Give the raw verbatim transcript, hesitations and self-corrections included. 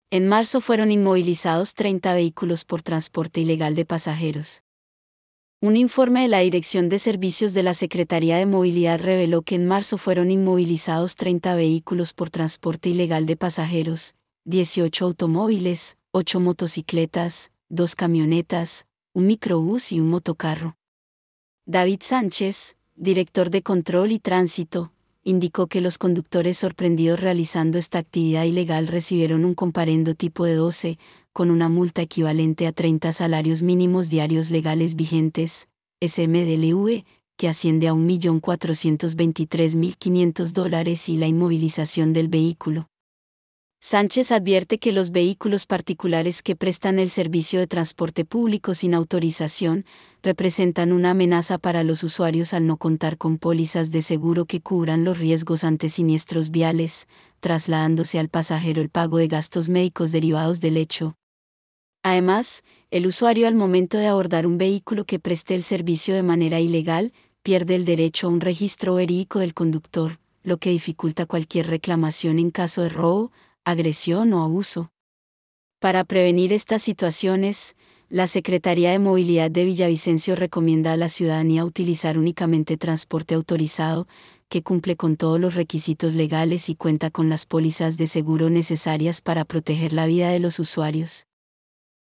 En marzo fueron inmovilizados treinta vehículos por transporte ilegal de pasajeros. Un informe de la Dirección de Servicios de la Secretaría de Movilidad reveló que en marzo fueron inmovilizados treinta vehículos por transporte ilegal de pasajeros, dieciocho automóviles, ocho motocicletas, dos camionetas, un microbús y un motocarro. David Sánchez, director de Control y Tránsito, indicó que los conductores sorprendidos realizando esta actividad ilegal recibieron un comparendo tipo de doce, con una multa equivalente a treinta salarios mínimos diarios legales vigentes, S M D L V, que asciende a un millón cuatrocientos veintitrés mil quinientos dólares y la inmovilización del vehículo. Sánchez advierte que los vehículos particulares que prestan el servicio de transporte público sin autorización representan una amenaza para los usuarios al no contar con pólizas de seguro que cubran los riesgos ante siniestros viales, trasladándose al pasajero el pago de gastos médicos derivados del hecho. Además, el usuario al momento de abordar un vehículo que preste el servicio de manera ilegal, pierde el derecho a un registro verídico del conductor, lo que dificulta cualquier reclamación en caso de robo, agresión o abuso. Para prevenir estas situaciones, la Secretaría de Movilidad de Villavicencio recomienda a la ciudadanía utilizar únicamente transporte autorizado, que cumple con todos los requisitos legales y cuenta con las pólizas de seguro necesarias para proteger la vida de los usuarios.